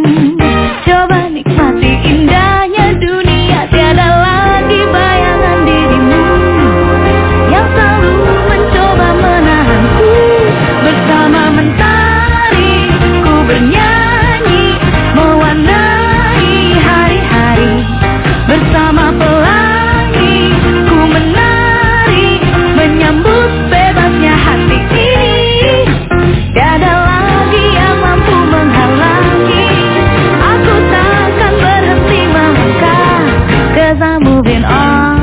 Coba nikmati indahnya dunia, tiada lagi bayangan dirimu yang selalu mencoba menahanku. Bersama mentari ku bernyanyi, mewarnai hari-hari. Bersama pelangi ku menari, menyambut bebasnya hati ini. Tiada lagi yang mampu menghalangi. Aku takkan berhenti melangkah, 'cause I'm moving on.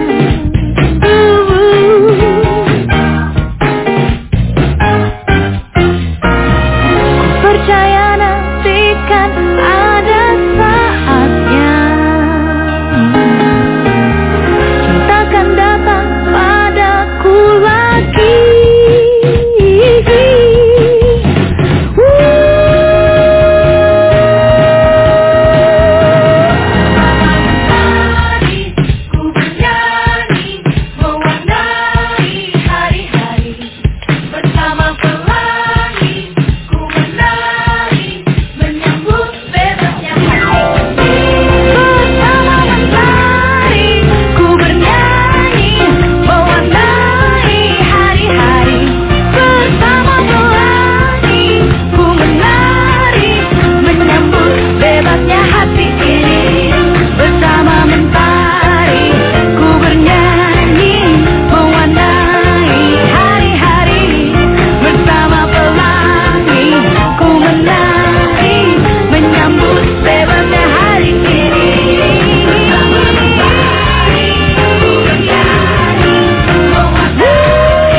Percaya nanti kan ada saatnya, cinta kan datang padaku lagi. Ku bernyanyi, mewarnai hari-hari. Bersama pelangi ku menari, menyambut bebasnya hati. Bersama mentari ku bernyanyi, mewarnai hari-hari. Bersama pelangi ku menari, menyambut bebasnya hati ini. Bersama mentari ku bernyanyi, mewarnai hari-hari. Bersama pelangi ku menari, menyambut bebasnya hari ini. Bersama mentari ku bernyanyi, mewarnai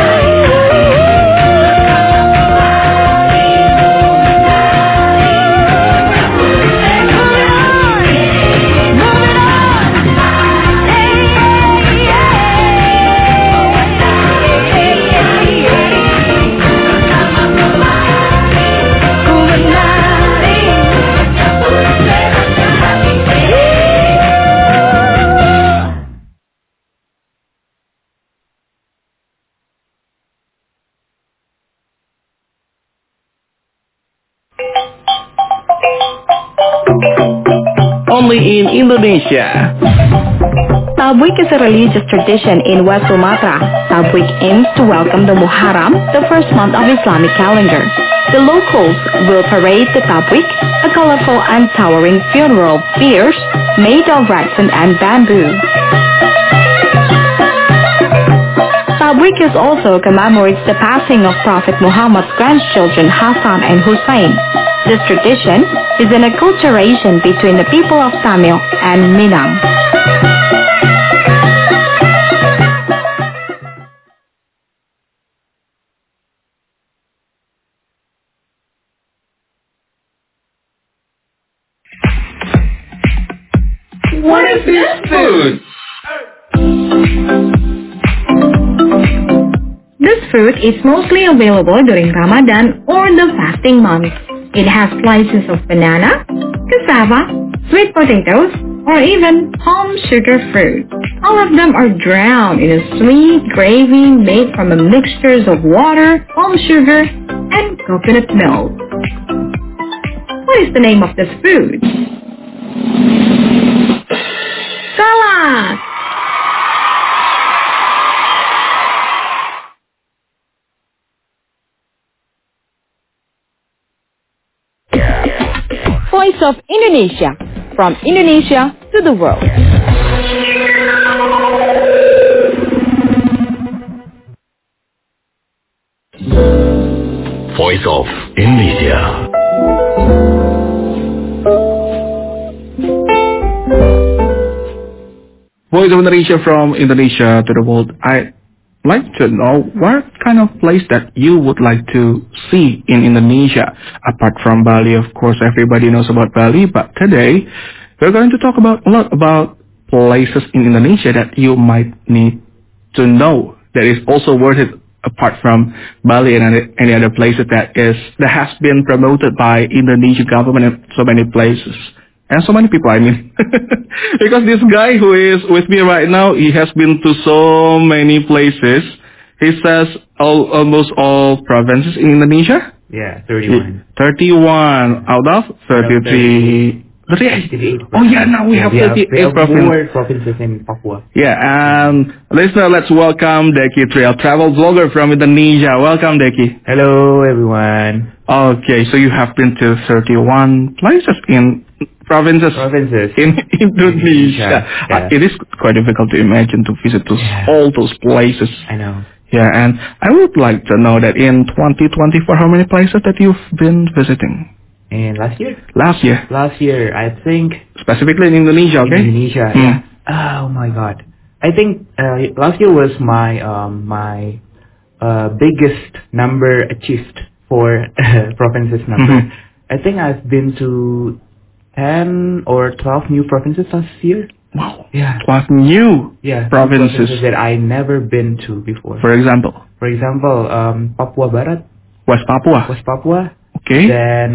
Only in Indonesia. Tabwik is a religious tradition in West Sumatra. Tabwik aims to welcome the Muharram, the first month of Islamic calendar. The locals will parade the Tabwik, a colorful and towering funeral biers made of rattan and bamboo. Tabwik is also commemorates the passing of Prophet Muhammad's grandchildren Hassan and Hussein. This tradition is an acculturation between the people of Tamil and Minang. What is this food? This fruit is mostly available during Ramadan or the fasting month. It has slices of banana, cassava, sweet potatoes, or even palm sugar fruit. All of them are drowned in a sweet gravy made from a mixture of water, palm sugar, and coconut milk. What is the name of this food? Salah! Voice of Indonesia, from Indonesia to the world. Voice of Indonesia. Voice of Indonesia from Indonesia to the world. I'd like to know what kind of place that you would like to see in Indonesia. Apart from Bali, of course, everybody knows about Bali, but today we're going to talk about a lot about places in Indonesia that you might need to know that is also worth it apart from Bali and any other places that has been promoted by Indonesian government in so many places. And so many people, I mean. Because this guy who is with me right now, he has been to so many places. He says almost all provinces in Indonesia. Yeah, 31. 31 out of 33. 38. Oh yeah, now we have 38 we have provinces. more provinces in Papua. Yeah, and listener, let's welcome Deki Trail, travel vlogger from Indonesia. Welcome, Deki. Hello, everyone. Okay, so you have been to 31 places in provinces in Indonesia. Yeah. It is quite difficult to imagine to visit all those places. I know. Yeah, and I would like to know that in 2024, how many places that you've been visiting? And last year? Last year. Last year, I think... Specifically in Indonesia, okay? Indonesia, yeah. Oh my god. I think last year was my biggest number achieved for provinces number. I think I've been to 10 or 12 new provinces last year. Wow. Yeah. 12 new provinces that I never been to before. For example, Papua Barat. West Papua. Okay. Then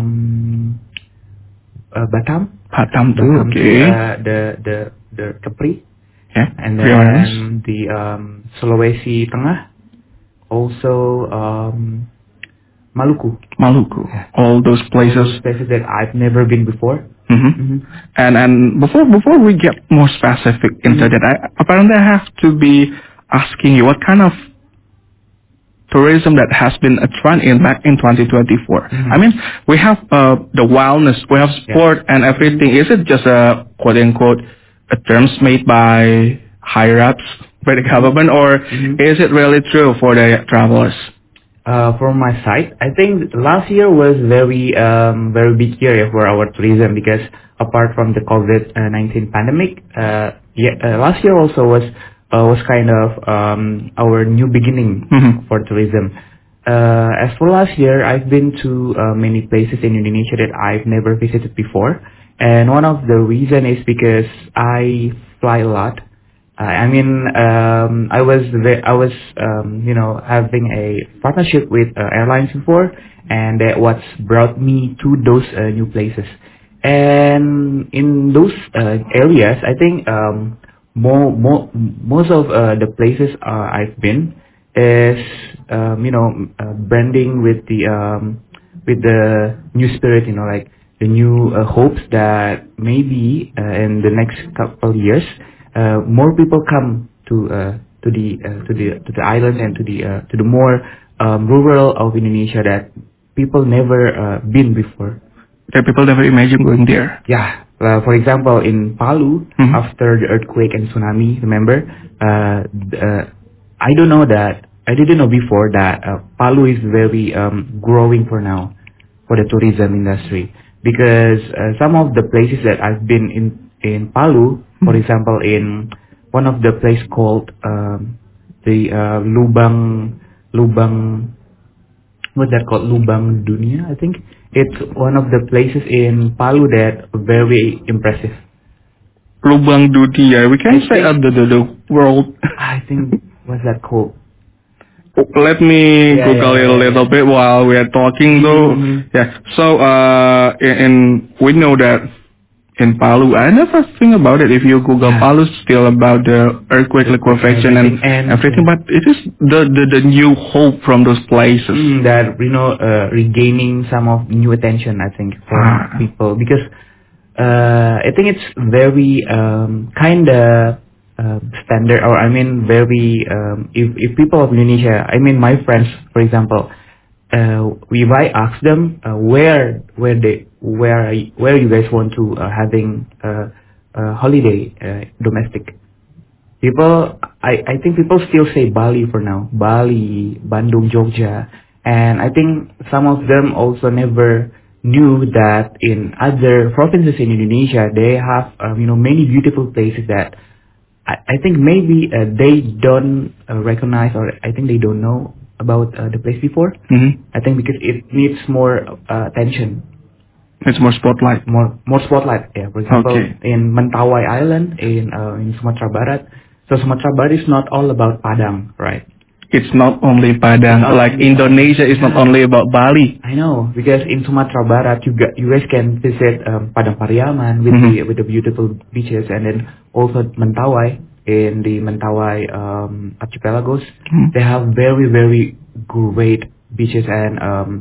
Batam too. Okay. The Kepri. Yeah. And then the Sulawesi Tengah. Also Maluku. Yeah. All those places that I've never been before. And before we get more specific into that, apparently I have to be asking you what kind of tourism that has been a trend back in 2024. I mean, we have the wellness, we have sport and everything. Is it just a quote unquote a terms made by higher ups by the government, or is it really true for the travelers? From my side, I think last year was very big year for our tourism, because apart from the COVID-19 pandemic, last year also was kind of our new beginning for tourism. As for last year, I've been to many places in Indonesia that I've never visited before, and one of the reason is because I fly a lot. I was having a partnership with airlines before, and that what's brought me to those new places. And in those areas, I think most of the places I've been is branding with the new spirit, like the new hopes that maybe in the next couple years more people come to the island and to the more rural of Indonesia that people never been before. That people never imagined going there. Yeah. For example, in Palu, after the earthquake and tsunami, remember? I didn't know before that Palu is very growing for now for the tourism industry, because some of the places that I've been in Palu, for example, in one of the place called the Lubang, what's that called? Lubang Dunia, I think. It's one of the places in Palu that very impressive. Lubang Dunia, we can say the world. I think, what's that called? Let me Google it a little bit while we are talking though. Yeah, so we know that in Palu, I never think about it. If you Google Palu, still about the earthquake liquefaction and everything, but it is the new hope from those places that regaining some of new attention, I think, for people, because I think it's very kind of standard, or very if people of Indonesia, my friends, for example, if I ask them where you guys want to having a holiday domestic, people, I think people still say Bali for now, Bali, Bandung, Jogja, and I think some of them also never knew that in other provinces in Indonesia they have many beautiful places that I think maybe they don't recognize, or I think they don't know about the place before. I think because it needs more attention. It's more spotlight. More spotlight. Yeah. For example, in Mentawai Island in Sumatra Barat. So Sumatra Barat is not all about Padang, right? It's not only Padang. Like Indonesia is not only about Bali. I know, because in Sumatra Barat you guys can visit Padang Pariaman with the beautiful beaches, and then also Mentawai, in the Mentawai archipelagos. They have very, very great beaches and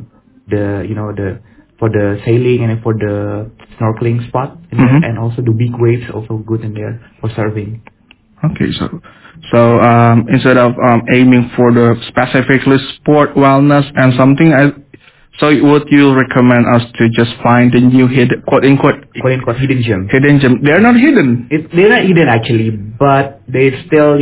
for the sailing and for the snorkeling spot in Mhm. there, and also the big waves also good in there for surfing. Okay, so instead of aiming for the specifically sport wellness and something, so would you recommend us to just find the new hidden, quote unquote, Hidden gem. hidden gem? They're not hidden. They're not hidden actually, but they still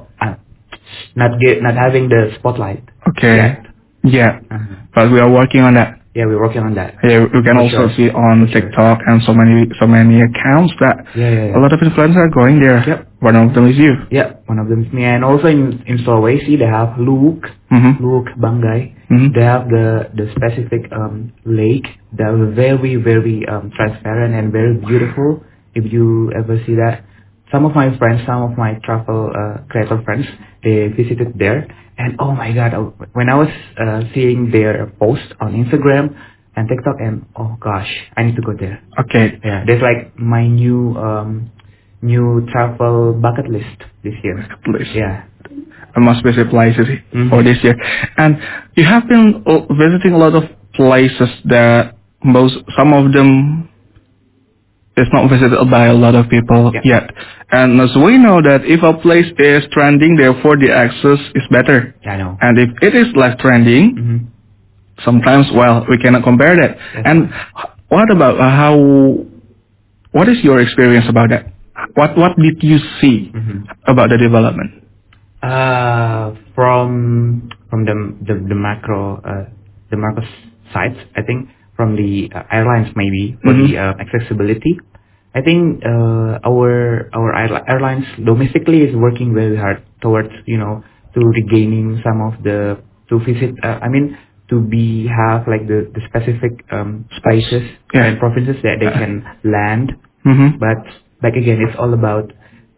not having the spotlight. Okay. yet. Yeah. Uh-huh. But we are working on that. Yeah, we're working on that. Yeah, you can For also sure. see on For sure. TikTok and so many accounts that Yeah. a lot of influencers are going there. Yep. One of them is you. Yeah, one of them is me, and also in Sulawesi they have Luwuk, Mhm. Luwuk Banggai. Mhm. They have the specific lake that are very transparent and very beautiful. If you ever see that, some of my friends, some of my travel creator friends, they visited there, and oh my god, when I was seeing their post on Instagram and TikTok, and oh gosh, I need to go there. Okay. Yeah, that's like my new travel bucket list this year. Please. Yeah. A must-visit places Mhm. for this year. And you have been visiting a lot of places that some of them is not visited by a lot of people Yeah. yet. And as we know that if a place is trending, therefore the access is better. I know. And if it is less trending, Mhm. sometimes, well, we cannot compare that. That's And what about what is your experience about that? What did you see Mhm. about the development? From the macro sites, I think from the airlines maybe for Mhm. the accessibility. I think our airlines domestically is working very hard towards to regaining some of the to visit. Have like the specific places Yeah. and provinces that they can land. Mm-hmm. But back again, it's all about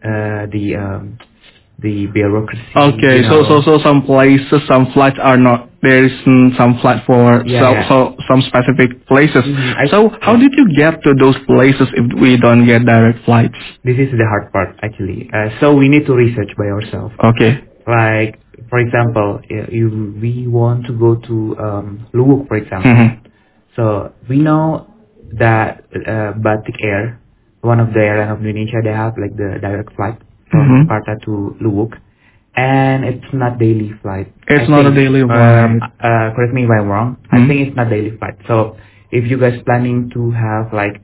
the bureaucracy. Okay, you know. so some places, some flights are not. There is some flight for Yeah. so some specific places. Mhm, So how did you get to those places if we don't get direct flights? This is the hard part actually. So we need to research by ourselves. Okay. Like for example, if we want to go to Luwuk, for example. Mm-hmm. So we know that Batik Air, one of the airline of Indonesia, they have like the direct flight from Mhm. Jakarta to Luwuk, and it's not daily flight. It's I not a think, daily flight. Correct me if I'm wrong. I Mhm. think it's not daily flight. So if you guys planning to have like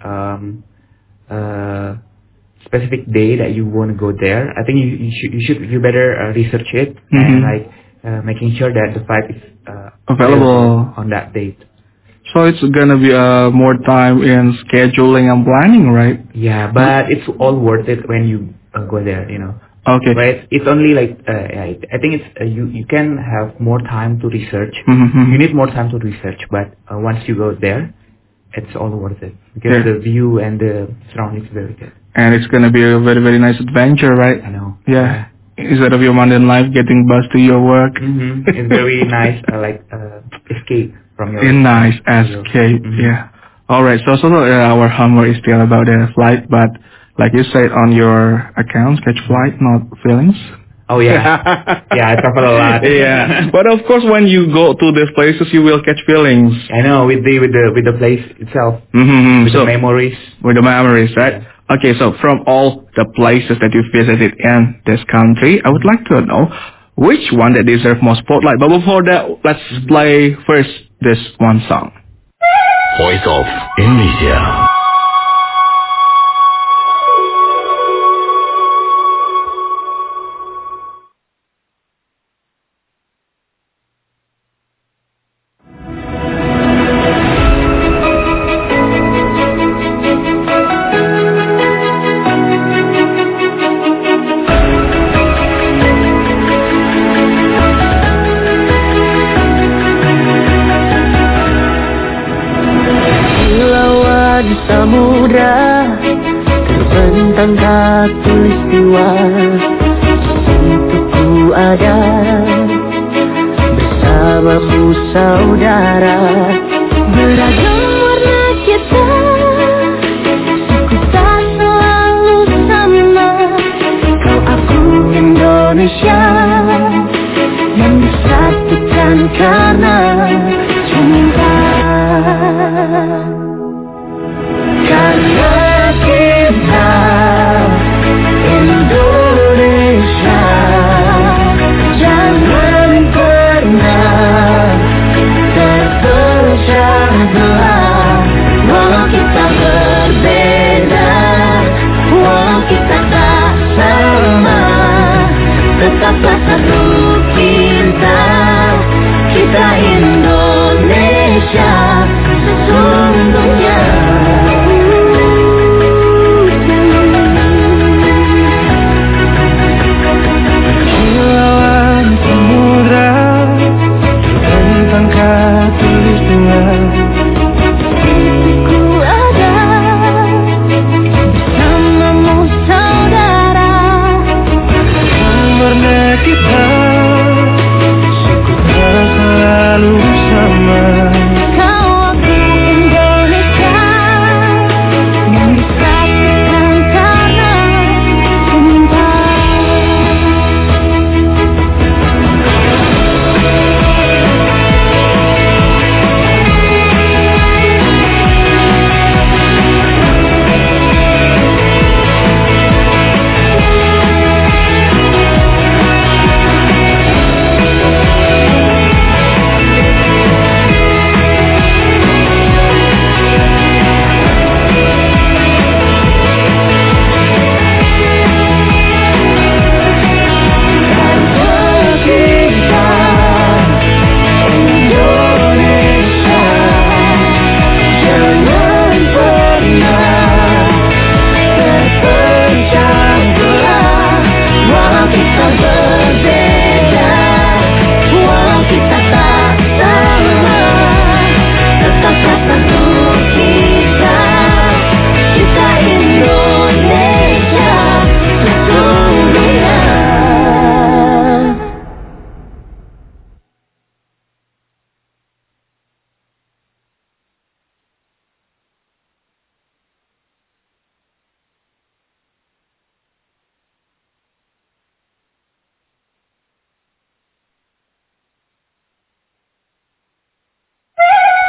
specific day that you want to go there, I think you better research it and Mhm. like making sure that the flight is Available. on that date. So it's gonna be more time in scheduling and planning, right? Yeah, but it's all worth it when you go there, Okay. Right? It's only like I think it's you can have more time to research. Mm-hmm. You need more time to research, but once you go there, it's all worth it because Yeah. the view and the surroundings is very good. And it's gonna be a very, very nice adventure, right? I know. Yeah. Instead of your mundane life getting buzzed to your work. It's very nice, escape from your. Nice escape. Mhm. Yeah. All right. So our homework is still about the flight, but like you said on your account, catch flight, not feelings. Oh yeah, yeah. I travel a lot. Yeah. But of course, when you go to these places, you will catch feelings. I know with the place itself, Mm-hmm. with the memories. With the memories, right? Yeah. Okay, so from all the places that you visited in this country, I would like to know which one that deserves more spotlight. But before that, let's play first this one song. Voice of Indonesia. Kilauan samudra terbentang khatulistiwa, untukku ada bersamamu saudara. Beragam warna kita, suku tak selalu sama. Kau aku Indonesia yang disatukan karena cinta.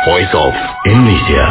Voice of Indonesia.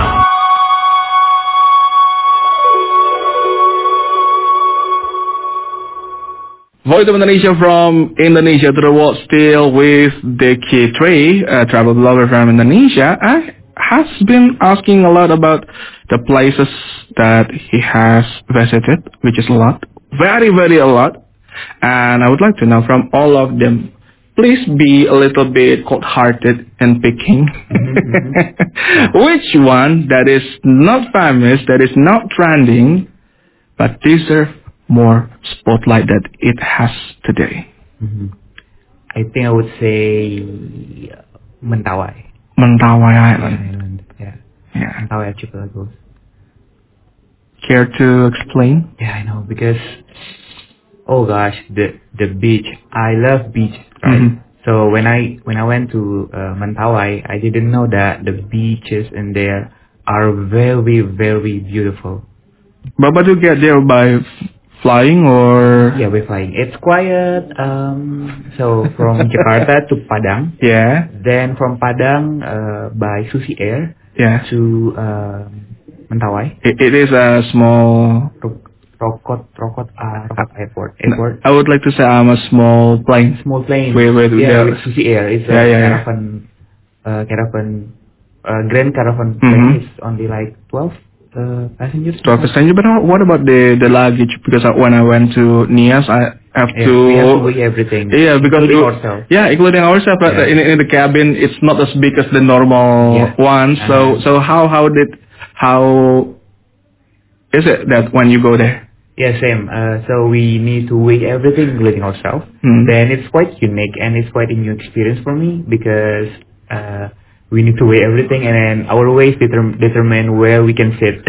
Voice of Indonesia from Indonesia to the world, still with Deki Trey, a travel blogger from Indonesia. I has been asking a lot about the places that he has visited, which is a lot, very, very a lot. And I would like to know from all of them, please be a little bit cold-hearted and picking. Which one that is not famous, that is not trending, but deserve more spotlight that it has today? I think I would say Mentawai. Mentawai Island. Yeah. Yeah. Mentawai Archipelago. Care to explain? Yeah, I know, because oh gosh, the beach. I love beach, right? So when I went to Mentawai, I didn't know that the beaches in there are very, very beautiful. But you get there by flying or? Yeah, we're flying. It's quiet. So from Jakarta to Padang. Yeah. Then from Padang by Susi Air. Yeah. To Mentawai. It is a small. Rokot Airport. I would like to say a small plane. Small plane. With Susi Air. It's a caravan, grand caravan plane. It's only like 12 passengers. 12 passengers. But what about the luggage? Because when I went to Nias, I have to. We have to weigh everything. Yeah, because including ourselves. Yeah, including ourselves. But in the cabin, it's not as big as the normal one. So how is it that when you go there? Yeah, same. So we need to weigh everything, including ourselves. Then it's quite unique and it's quite a new experience for me because we need to weigh everything and then our weights determine where we can sit.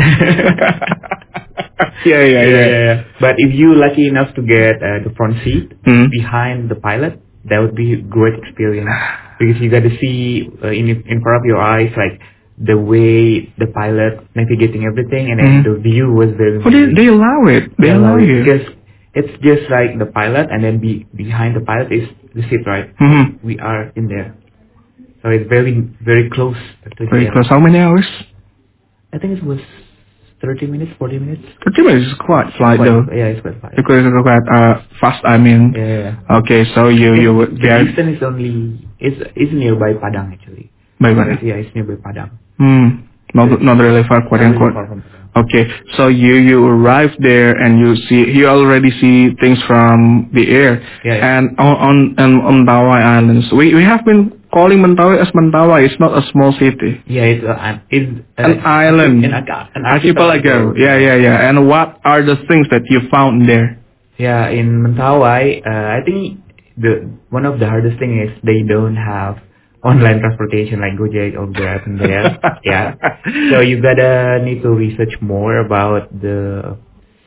Yeah. But if you lucky enough to get the front seat behind the pilot, that would be a great experience because you got to see in front of your eyes like the way the pilot navigating everything, and then the view was very. Oh, they allow it. They allow it. Because it's just like the pilot, and then behind the pilot is the seat, right? We are in there, so it's very, very close. Very close. How many hours? I think it was 30 minutes, 40 minutes. 30 minutes is quite flight though. Yeah, it's quite flight. Because it's quite fast. I mean. Yeah. Okay, so you would. The distance is only is nearby Padang actually. By Padang. Yeah, it's nearby Padang. Not really far, quote unquote. Okay, so you arrive there and you already see things from the air. Yeah. And on Mentawai Islands, we have been calling Mentawai as Mentawai. It's not a small city. Yeah, it's an island, an archipelago. Yeah. And what are the things that you found there? Yeah, in Mentawai, I think one of the hardest thing is they don't have online transportation like Gojek or Grab in there. Yeah. So you gotta need to research more about the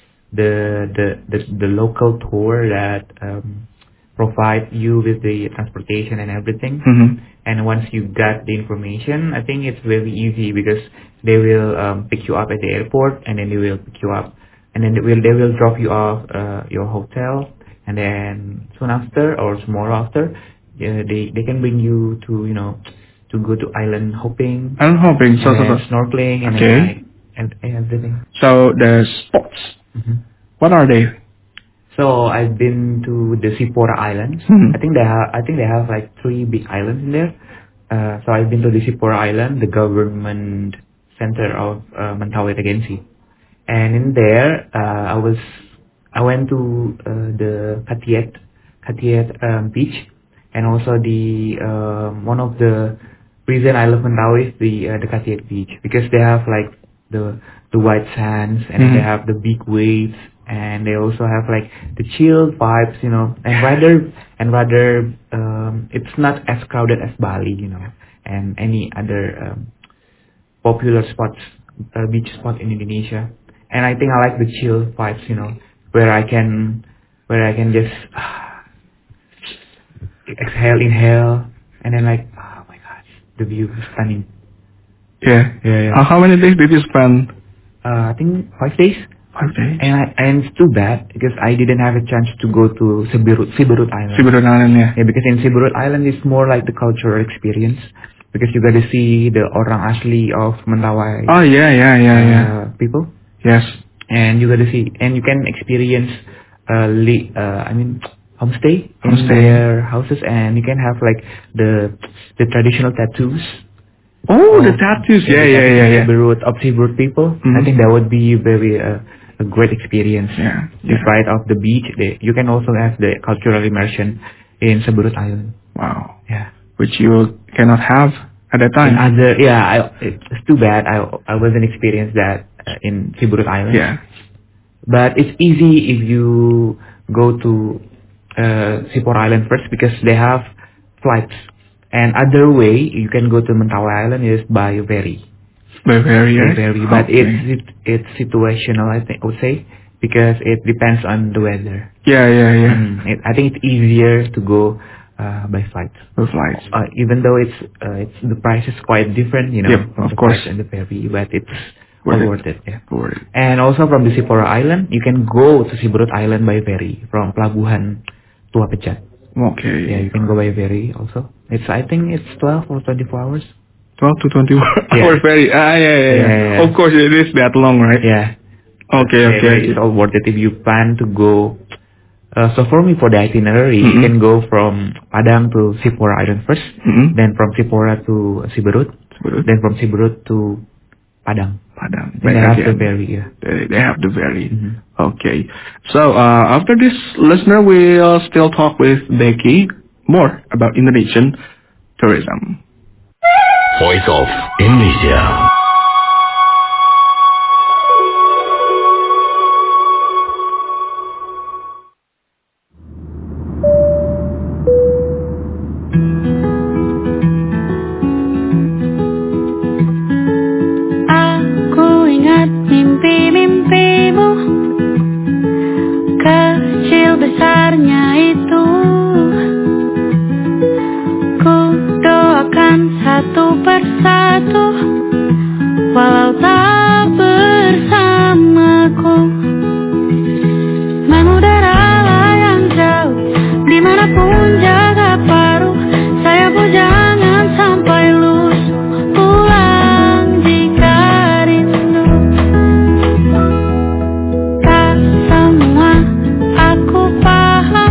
local tour that provide you with the transportation and everything. And once you got the information, I think it's very easy because they will pick you up at the airport, and then they will pick you up, and then they will drop you off your hotel, and then soon after or tomorrow after. They can bring you to go to island hopping. So snorkeling and everything. So the spots, what are they? So I've been to the Sipora Islands. I think they have like 3 big islands in there. So I've been to the Sipora Island, the government center of Mentawai Regency, and in there I went to the Katiet beach. And also one of the reason I love Mentawai is the Katiet beach because they have like the white sands, and then they have the big waves, and they also have like the chill vibes, and rather it's not as crowded as Bali, and any other popular spots, beach spot in Indonesia. And I think I like the chill vibes, where I can just exhale, inhale, and then like, oh my gosh, the view is stunning. Yeah. How many days did you spend? I think 5 days. 5 days. And it's too bad because I didn't have a chance to go to Siberut Island. Siberut Island, yeah. Yeah, because in Siberut Island it's more like the cultural experience. because you got to see the orang asli of Mentawai. Oh yeah. People. Yes. And you got to see, and you can experience, homestay in their houses, and you can have like the traditional tattoos. Oh, the tattoos. Yeah. Of Siberut people. I think that would be very a great experience. Yeah. Despite of the beach, you can also have the cultural immersion in Siberut Island. Wow. Yeah. Which you cannot have at that time. It's too bad I wasn't experienced that in Siberut Island. Yeah. But it's easy if you go to Sipor Island first, because they have flights. And other way you can go to Mentawai Island is by ferry. By ferry, yes? But it's situational, I would say, because it depends on the weather. Yeah. I think it's easier to go by flight. Even though it's the price is quite different, of course, and the ferry, but it's worth it. Yeah. Worth it. And also from the Sipora Island, you can go to Siberut Island by ferry from Pelabuhan Tua Pecat. Okay. Yeah, you can go by ferry also. I think it's 12 or 24 hours. 12 to 24 hours ferry. Yeah. Of course, it is that long, right? Yeah. Okay. It's all worth it if you plan to go. So for me, for the itinerary, you can go from Padang to Sipora Island first, then from Sipora to Siberut, then from Siberut to Padang. They have the ferry, yeah. They have the ferry. Okay. So, after this, listener, we'll still talk with Becky more about Indonesian tourism. Voice of Indonesia. Satu persatu, walau tak bersamaku, mengudara yang jauh, dimanapun jaga paruh, sayapku jangan sampai lusuh, pulang jika rindu. Tak semua aku paham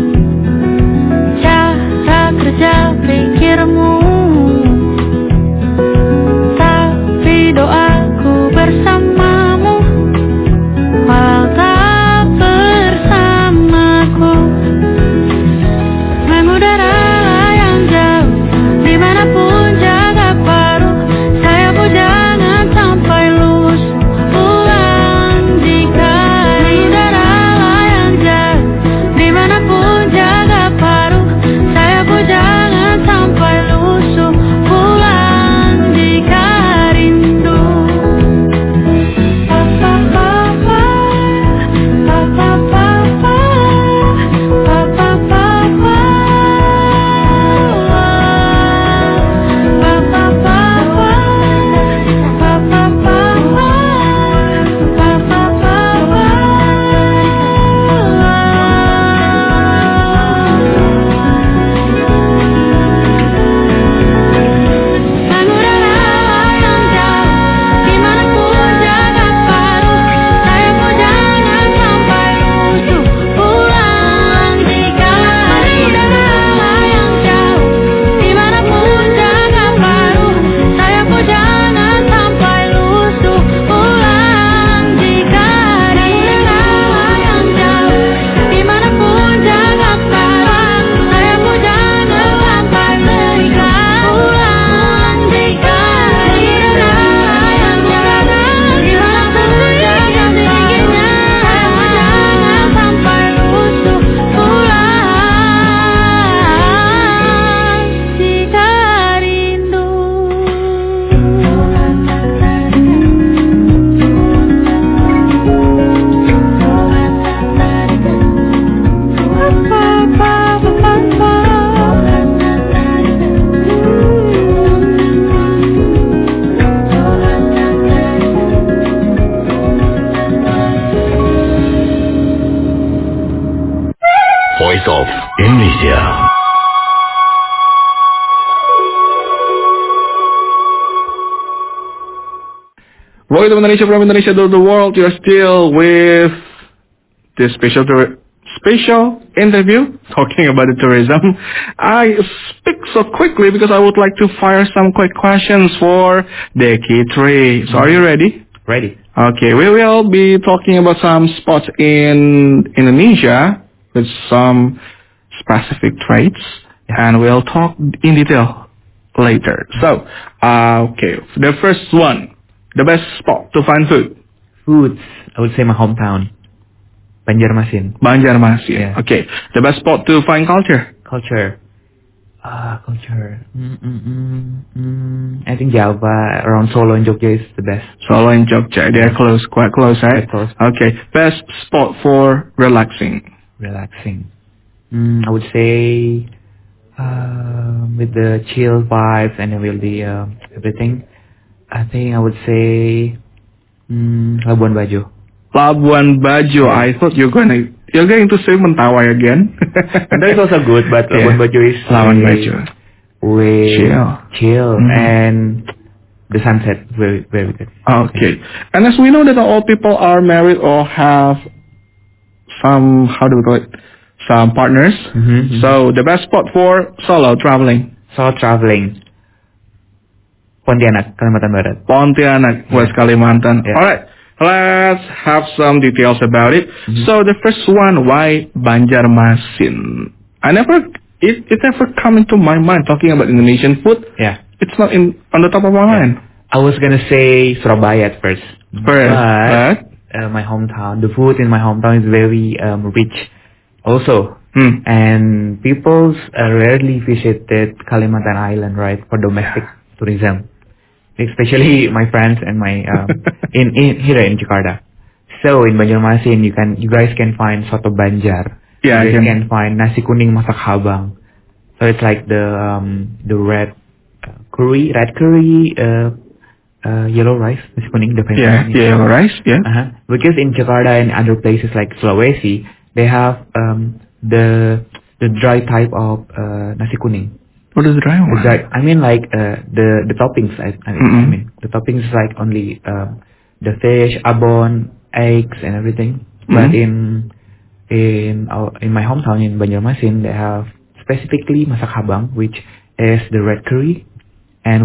cara kerja pikirmu, bersamamu, walau tak bersamaku, mengudara yang jauh, dimanapun jaga paruh, sayapku jangan sampai lusuh, pulang jika mengudara yang jauh, dimanapun jaga paruh, sayapku jangan sampai lusuh, pulang jika rindu. Voice of Indonesia. Voice of Indonesia from Indonesia to the world. You're still with this special interview talking about the tourism. I speak so quickly because I would like to fire some quick questions for Deki 3. So are you ready? Ready. Okay, we will be talking about some spots in Indonesia with some specific traits, and we'll talk in detail later. So, okay, the first one, the best spot to find food. Foods, I would say my hometown, Banjarmasin. Banjarmasin. Yeah. Okay, the best spot to find culture. Culture. I think Java, around Solo and Jogja is the best. Solo and Jogja, they are close, quite close, right? Quite close. Okay, best spot for relaxing. Relaxing. I would say with the chill vibes and with the everything. I think I would say Labuan Bajo. Labuan Bajo. Yeah. I thought you're going to say Mentawai again. That is also good, but Labuan Bajo is Labuan Bajo. Way chill, Mm-hmm. and the sunset very very good. Okay, and as we know that all people are married or have some, how do we call it, some partners. So the best spot for solo traveling. Solo traveling. Pontianak, Kalimantan Barat. Pontianak, West Kalimantan. Yeah. All right, let's have some details about it. So the first one, why Banjarmasin? It never come into my mind talking about Indonesian food. Yeah. It's not on the top of my mind. I was gonna say Surabaya at first. But my hometown, the food in my hometown is very rich also. And people rarely visited Kalimantan Island, right, for domestic tourism. Especially my friends and my in here in Jakarta. So in Banjarmasin, you guys can find soto Banjar. Yeah, you can find nasi kuning masak habang. So it's like the red curry, yellow rice, nasi kuning. Yellow rice. Yeah. Because in Jakarta and other places like Sulawesi, they have the dry type of nasi kuning. What is the dry one? I mean like the toppings. I mean the toppings is like only the fish, abon, eggs, and everything. But in my hometown in Banjarmasin, they have specifically masak habang, which is the red curry, and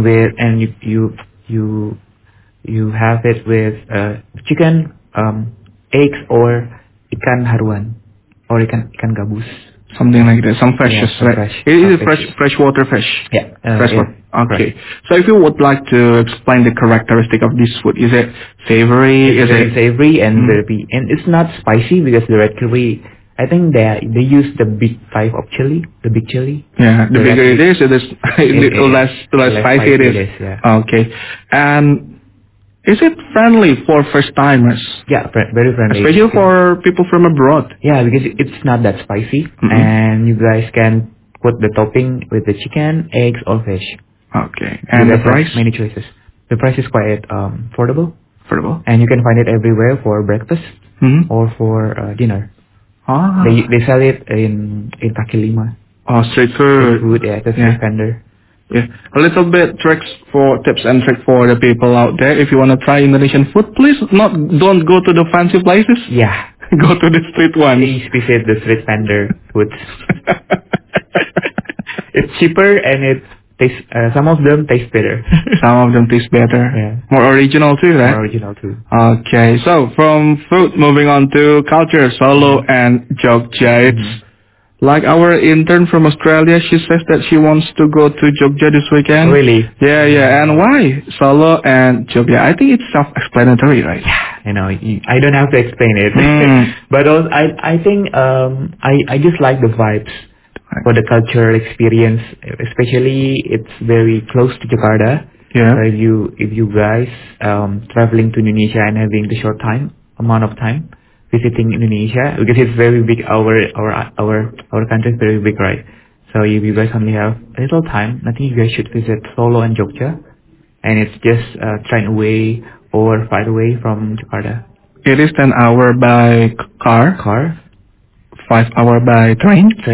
you have it with chicken, eggs, or ikan haruan, or ikan gabus. Something like that, some fishes, right? It is freshwater fish. Yeah. Freshwater. Okay. Fresh. So if you would like to explain the characteristic of this food, is it savory? It's very savory and very, and it's not spicy because the red curry, I think they use the big type of chili, the big chili. Yeah, the bigger it is, the less spicy it is. Yeah. Okay. And is it friendly for first timers? Yeah, very friendly. Especially for people from abroad. Yeah, because it's not that spicy, and you guys can put the topping with the chicken, eggs, or fish. Okay. And the price? Many choices. The price is quite affordable. Affordable. And you can find it everywhere for breakfast or for dinner. Ah. They sell it in Kaki Lima. Oh, street food. Yeah, the street vendor. Yeah, a little bit tips and tricks for the people out there. If you want to try Indonesian food, please don't go to the fancy places. Yeah, go to the street ones. Please visit the street vendor foods. It's cheaper and it tastes. Some of them taste better. Some of them taste better. Yeah. More original too, right? More original too. Okay, so from food, moving on to culture, Solo and Jogja. It's like our intern from Australia, she says that she wants to go to Jogja this weekend. Really? Yeah. And why? Solo and Jogja. I think it's self-explanatory, right? Yeah. I don't have to explain it. But also, I think I just like the vibes for the cultural experience. Especially, it's very close to Jakarta. Yeah. So if you guys traveling to Indonesia and having the short amount of time visiting Indonesia, because it's very big, our country is very big, right? So if you guys only have a little time, I think you guys should visit Solo and Jogja, and it's just train away or flight away from Jakarta. It is 10 hours by car, 5 hours by train,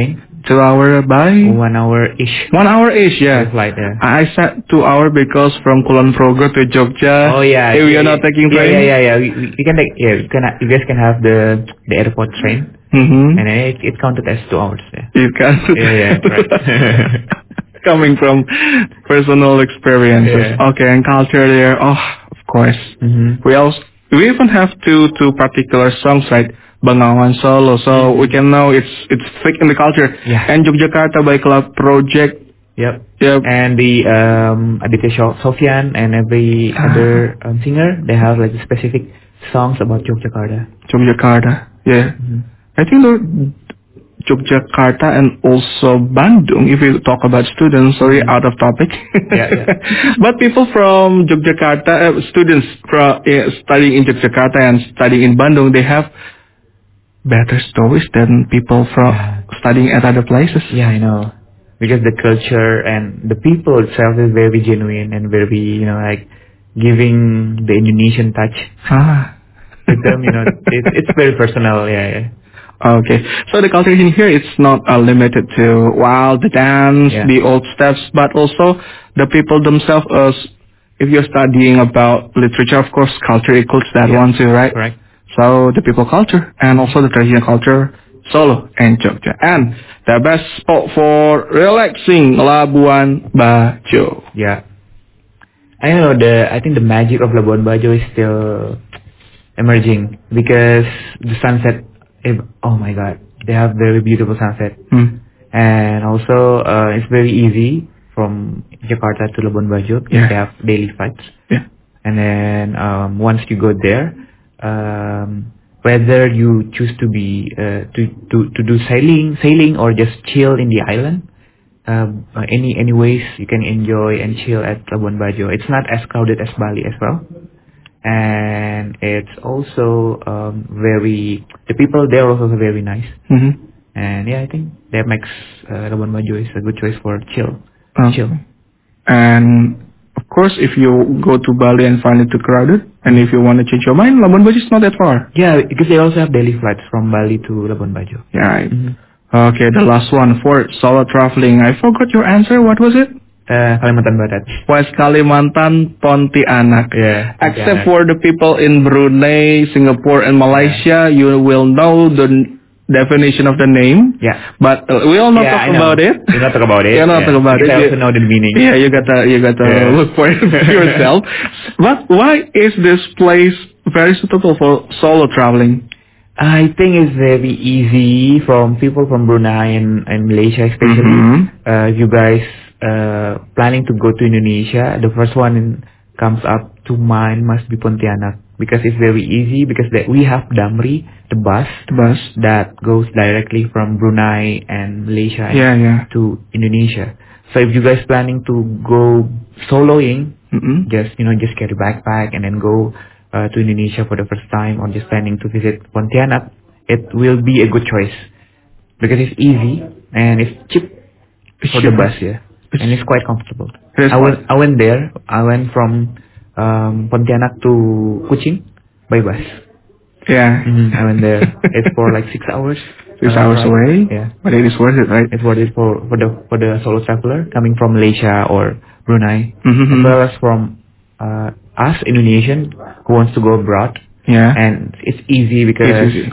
2 hour by 1 hour-ish. 1 hour-ish, yeah. The flight, yeah. I said 2 hour because from Kulon Progo to Jogja. Oh yeah. If you're not taking train. Yeah. We can take. Yeah, you guys can have the airport train, Mm-hmm. and then it counted as 2 hours. Yeah. You can. Yeah, right. Coming from personal experiences. Yeah. Okay, and culture there. Oh, of course. Mm-hmm. We even have two particular songs, right? Bengawan Solo, so we can know it's thick in the culture. Yeah. And Yogyakarta by Club Project. Yep. Yep. And the Aditya Sofyan and every other singer, they have like specific songs about Yogyakarta. Yogyakarta. Yeah. Mm-hmm. I think the Yogyakarta and also Bandung, if you talk about students, sorry, out of topic. Yeah. But people from Yogyakarta, students from studying in Yogyakarta and studying in Bandung, they have better stories than people from studying at other places. Yeah, I know. Because the culture and the people itself is very genuine and very, like giving the Indonesian touch with them, it's very personal, yeah. Okay, so the culture in here, it's not limited to, the dance, Yeah. the old steps, but also the people themselves. If you're studying about literature, of course, culture includes that one too, right? Correct. So the people culture and also the traditional culture, Solo and Jogja. And the best spot for relaxing, Labuan Bajo. Yeah. I know I think the magic of Labuan Bajo is still emerging because the sunset, oh my god, they have very beautiful sunset. And also it's very easy from Jakarta to Labuan Bajo because they have daily flights. Yeah. And then once you go there, whether you choose to be to do sailing or just chill in the island, any ways you can enjoy and chill at Labuan Bajo. It's not as crowded as Bali as well, and it's also the people there are also very nice. Mm-hmm. And yeah, I think that makes Labuan Bajo is a good choice for chill. And of course, if you go to Bali and find it too crowded, and if you want to change your mind, Labuan Bajo is not that far. Yeah, because they also have daily flights from Bali to Labuan Bajo. Yeah. Right. Mm-hmm. Okay, the last one for solo traveling. I forgot your answer. What was it? Kalimantan Barat. West Kalimantan, Pontianak. Yeah. Except for the people in Brunei, Singapore, and Malaysia, you will know the definition of the name. Yeah. But we all not talk about it. We not talk about it. Yeah, not talk about it. I also know the meaning. Yeah, you gotta look for it yourself. But why is this place very suitable for solo traveling? I think it's very easy from people from Brunei and Malaysia especially. Mm-hmm. If you guys planning to go to Indonesia, the first one comes up to mind must be Pontianak because it's very easy because we have Damri, the bus that goes directly from Brunei and Malaysia to Indonesia. So if you guys planning to go soloing, just carry backpack and then go to Indonesia for the first time or just planning to visit Pontianak, it will be a good choice because it's easy and it's cheap for the bus, and it's quite comfortable. I went there. I went from Pontianak to Kuching by bus. Yeah. I went there. It's for like 6 hours. 6 hours away. Yeah. But it is worth it, right? It's worth it for the solo traveler coming from Malaysia or Brunei, Mm-hmm. as well as from us Indonesian who wants to go abroad. Yeah. And it's easy because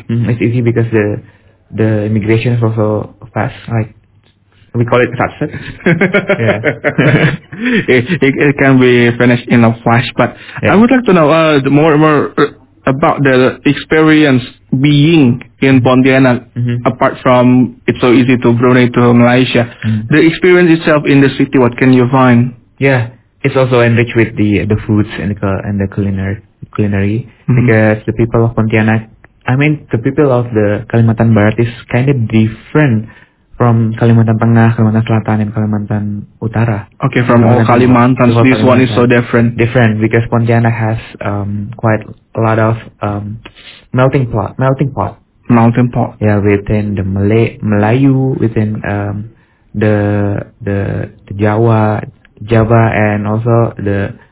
the immigration is also fast. Like we call it satset. Yeah. it can be finished in a flash. But I would like to know more about the experience being in Pontianak. Apart from it's so easy to Brunei to Malaysia, the experience itself in the city. What can you find? Yeah. It's also enriched with the foods and the culinary because the people of Pontianak, the people of the Kalimantan Barat is kind of different from Kalimantan Tengah, Kalimantan Selatan, and Kalimantan Utara. Okay, from all Kalimantan, this one is so different. Different because Pontianak has quite a lot of melting pot. Yeah, within the Melayu, within the Java, and also the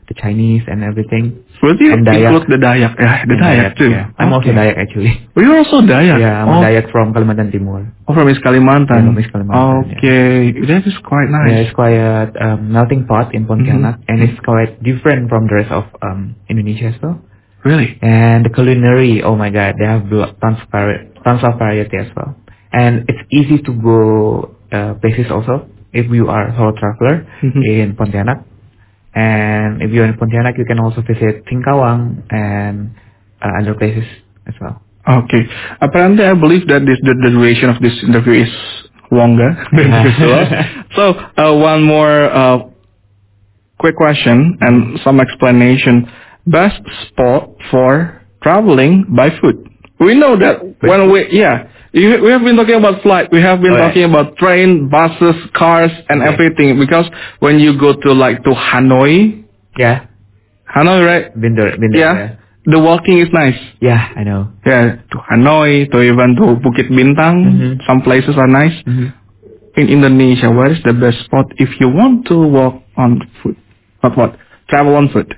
the Chinese and everything. Would you And Dayak. include the Dayak? Yeah, the And Dayak too. Yeah. I'm also Okay. Dayak actually. Oh, you're also Dayak? Yeah, I'm a Dayak from Kalimantan Timur. Oh, from East Kalimantan. Yeah, from East Kalimantan, Okay, that is quite nice. Yeah, it's quite a melting pot in Pontianak, and it's quite different from the rest of Indonesia as well. Really? And the culinary, oh my god, they have tons of variety as well. And it's easy to go places also if you are a solo traveler in Pontianak. And if you're in Pontianak, you can also visit Singkawang and other places as well. Okay. Apparently, I believe that the duration of this interview is longer than usual. So, one more quick question and some explanation. Best spot for traveling by foot. We know that when we have been talking about flight. We have been talking about train, buses, cars, and everything. Because when you go to Hanoi. Yeah. Hanoi, right? Been there. Yeah. The walking is nice. Yeah, I know. Yeah, to Hanoi, to even to Bukit Bintang. Some places are nice. In Indonesia, where is the best spot if you want to walk on foot? Travel on foot.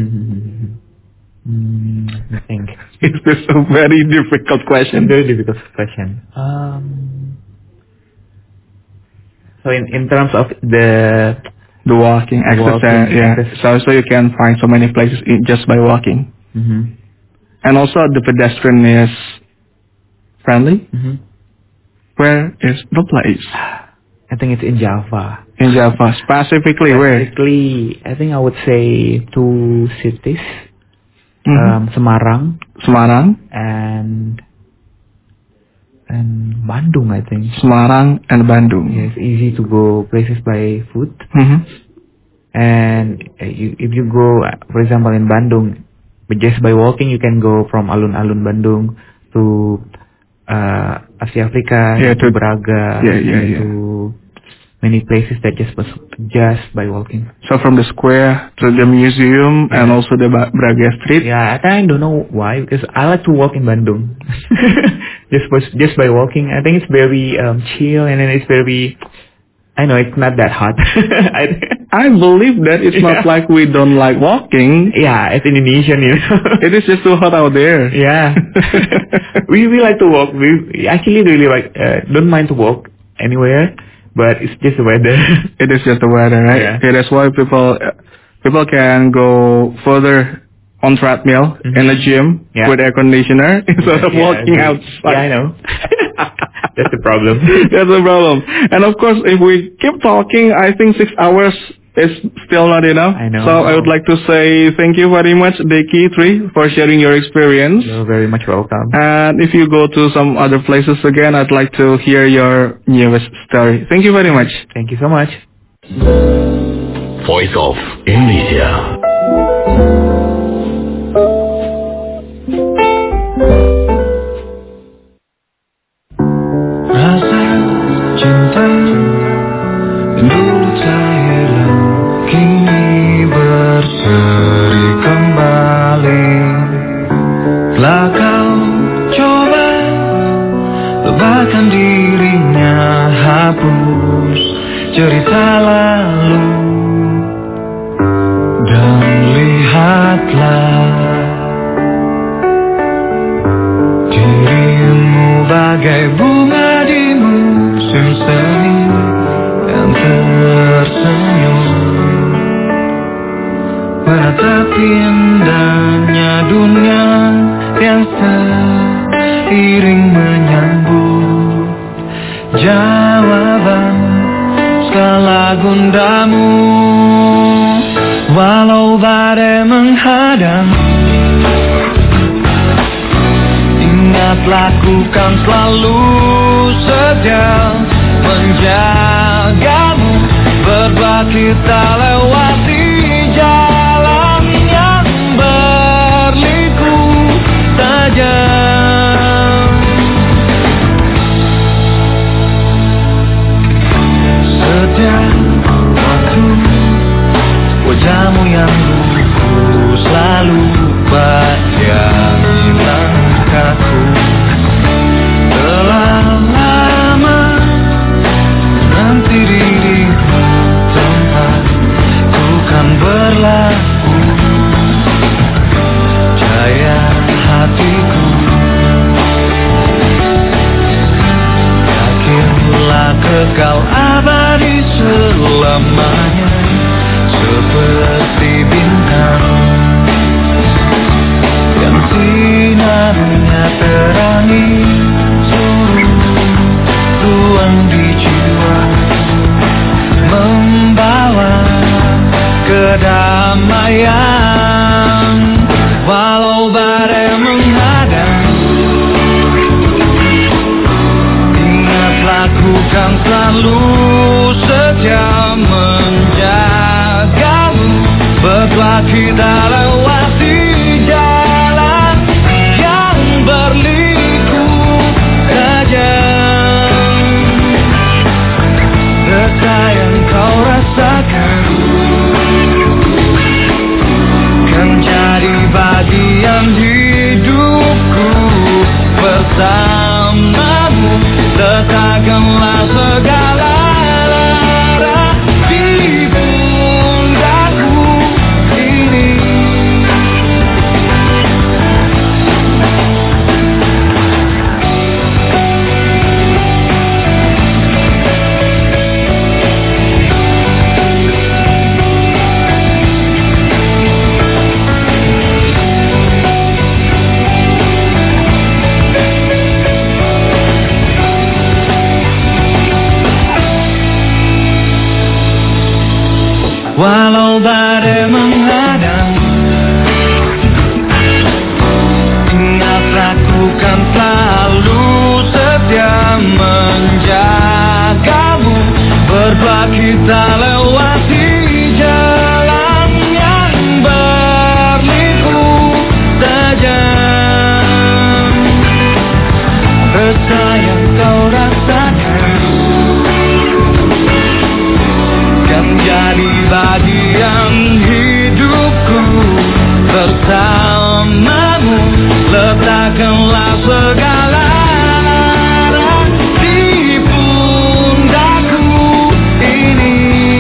I think. It's just a very difficult question. Very difficult question. So in terms of the walking exercise, so you can find so many places just by walking. And also the pedestrian is friendly. Where is the place? I think it's in Java. In Java, specifically where? Specifically, I think I would say 2 cities. Semarang and Bandung, I think. Semarang and Bandung. Yeah, it's easy to go places by foot. And if you go, for example, in Bandung, but just by walking, you can go from alun-alun Bandung to Asia Afrika, to Braga, to many places that just by walking. So from the square to the museum and also the Braga Street. Yeah, I kind of don't know why, because I like to walk in Bandung. just by walking, I think it's very chill, and then it's very. I know it's not that hot. I believe that it's not like we don't like walking. Yeah, it's Indonesian, It is just too hot out there. Yeah. we like to walk. We actually really don't mind to walk anywhere, but it's just the weather. It is just the weather, right? Yeah. Okay, that's why people can go further on treadmill in the gym with air conditioner instead of walking outside. Yeah, I know. That's the problem. That's the problem. And of course, if we keep talking, I think 6 hours is still not enough. I know. So I would like to say thank you very much, Deki Tri, for sharing your experience. You're very much welcome. And if you go to some other places again, I'd like to hear your newest story. Thank you very much. Thank you so much. Voice of Indonesia. Rasa cinta dulu tak hilang, kini berseri kembali. Telah kau coba lupakan dirinya, hapus cerita lalu, dan lihatlah dirimu bagai bunga di musim semi yang tersenyum, menatapi indahnya dunia yang seiring menyambut jawaban segala gundamu. Walau badai menghadang, ingat lakukan selalu setia menjagamu, berdua kita lewati jalan yang berliku tajam. Setiap waktu wajahmu yang lugu selalu bayangi langkahku. Telah lama nanti dirimu tempat ku segala di pundakku ini.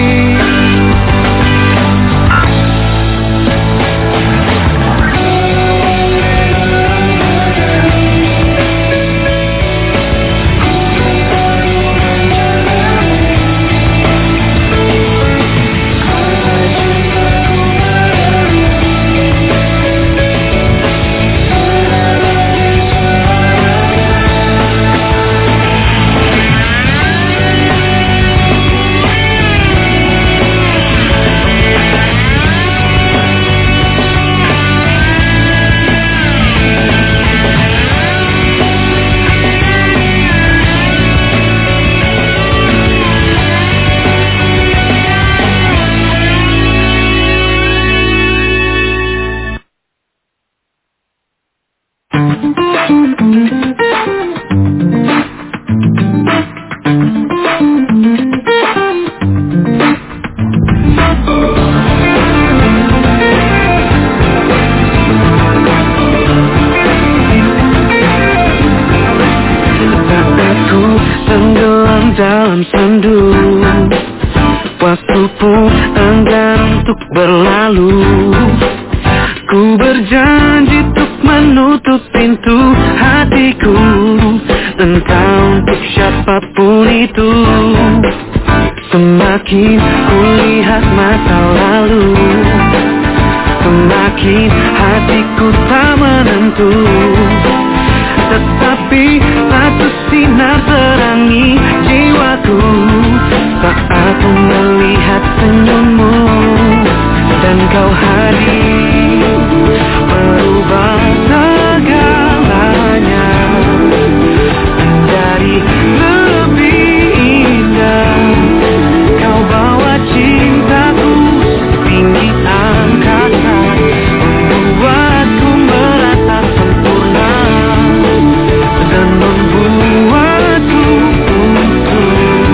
Dalam sendu, waktu pun enggan untuk berlalu. Ku berjanji untuk menutup pintu hatiku, entah untuk siapapun itu. Semakin ku lihat masa lalu, semakin hatiku tak menentu. Tetapi satu sinar terangi jiwaku saat ku melihat senyummu, dan kau hadir merubah segalanya menjadi lebih indah. Kau bawa cintaku setinggi angkasa, membuatku merasa sempurna dan membuatku untuk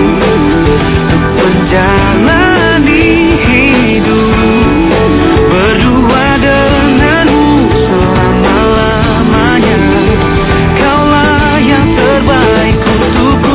menjalani hidup berdua denganmu selama-lamanya. Kaulah yang terbaik untukku.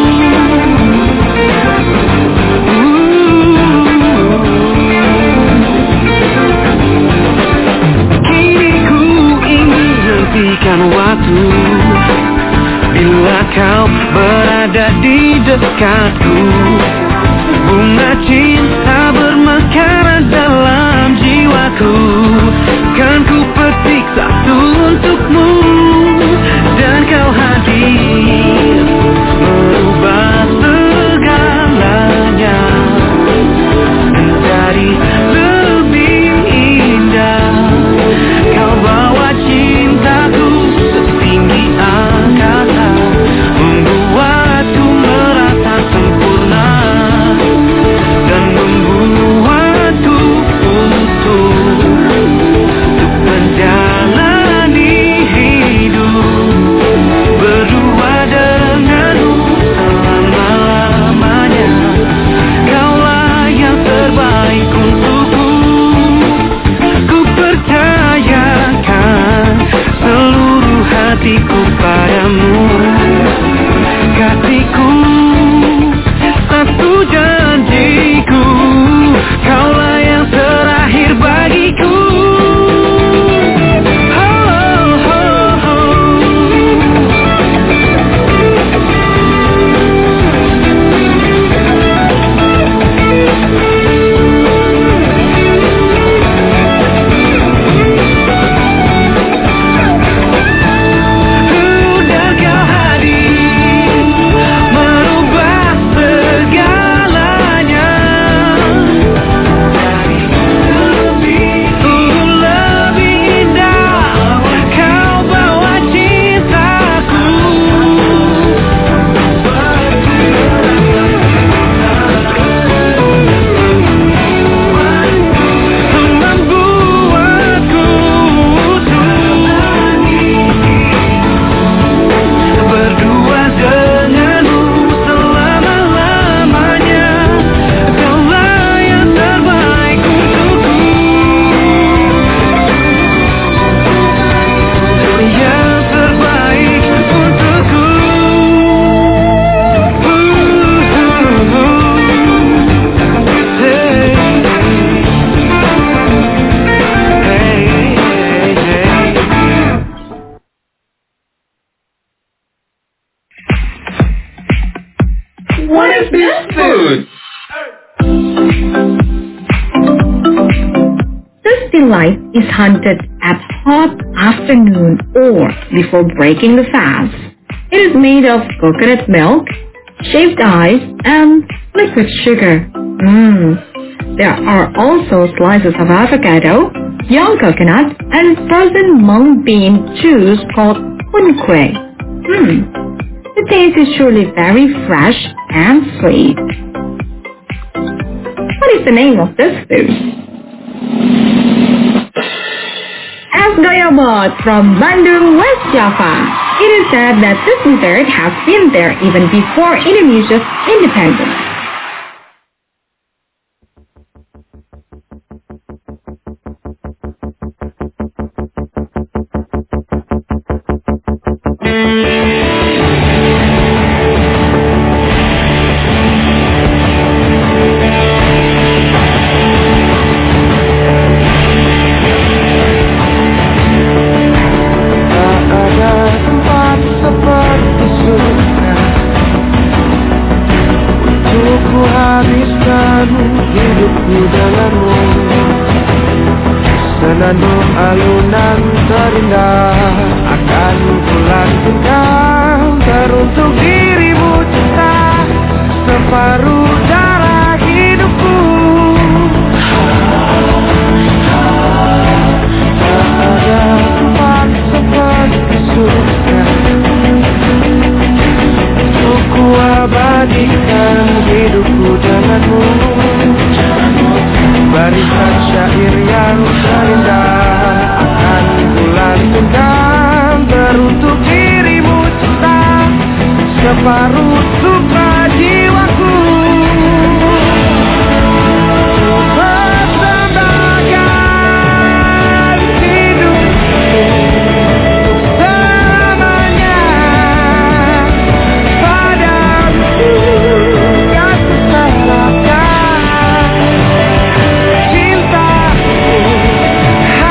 Kini ku ingin hentikan waktu bila kau berada di dekatku. Bunga cinta bermekaran dalam jiwaku, kan ku petik satu untukmu, dan kau hadir merubah segalanya menjadi lebih indah. Kau bawa cintaku setinggi angkasa, membuatku merasa sempurna dan membuatku untuk menjalani hidup What is this food? This delight is hunted at hot afternoon or before breaking the fast. It is made of coconut milk, shaved ice, and liquid sugar. There are also slices of avocado, young coconut, and frozen mung bean juice called hunkwe. The taste is surely very fresh and sweet. What is the name of this food? Ask Goyobot from Bandung, West Java. It is said that this dessert has been there even before Indonesia's independence. Senandung alunan terindah akan kulantunkan teruntuk dirimu cinta separuh darah hidupku. Tak ada tempat seperti surga untuk ku abadikan hidupku denganmu. Barisan syair yang terindah akan kulantunkan teruntuk dirimu cinta separuh suka jiwaku. Persembahkan hidupku selamanya padamu yang kuserahkan.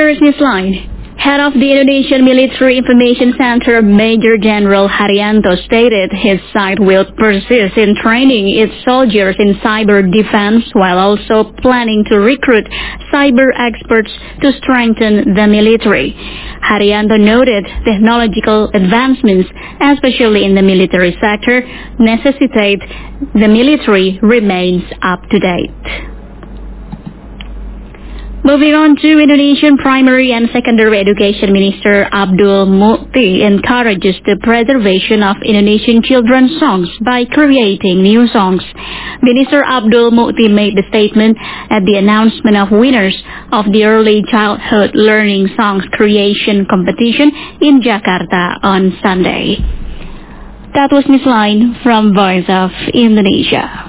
Here's this line. Head of the Indonesian Military Information Center, Major General Haryanto, stated his side will persist in training its soldiers in cyber defense while also planning to recruit cyber experts to strengthen the military. Haryanto noted technological advancements, especially in the military sector, necessitate the military remains up to date. Moving on to Indonesian Primary and Secondary Education Minister Abdul Mukti encourages the preservation of Indonesian children's songs by creating new songs. Minister Abdul Mukti made the statement at the announcement of winners of the Early Childhood Learning Songs Creation Competition in Jakarta on Sunday. That was Miss Line from Voice of Indonesia.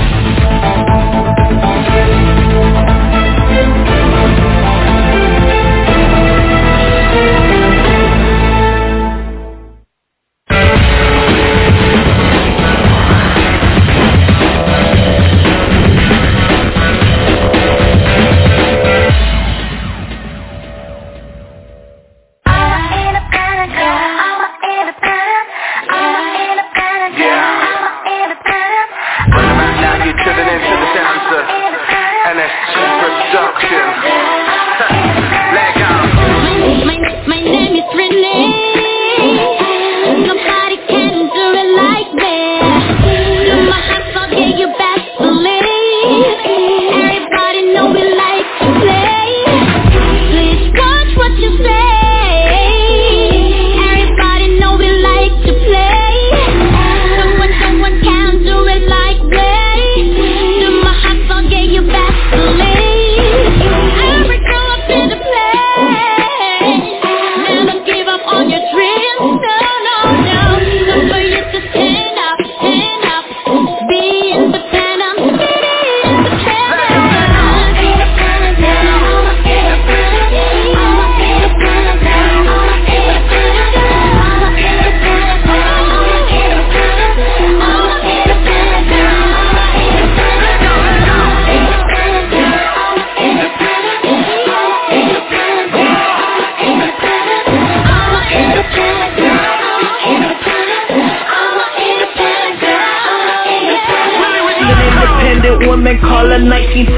Women call her 1945,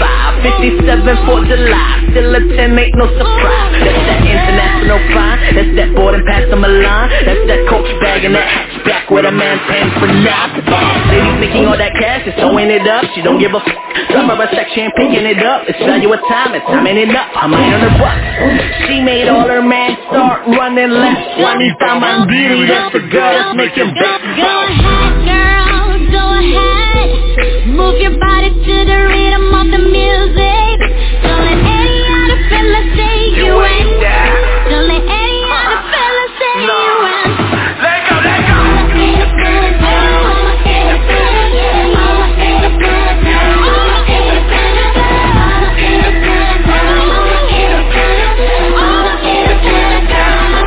57 4th July, still a 10, ain't no surprise. That's that international fine, that's that boarding pass on Milan, that's that coach bag and that hatchback with a man paying for now. Ladies making all that cash, is sewing it up, she don't give a fuck. Some of her section picking it up, it's value of time, it's timing it up, I might on the buck. She made all her man start running left, Wanita Mandiri, that's the girl that's making best. Go ahead, girl, go ahead, move your body.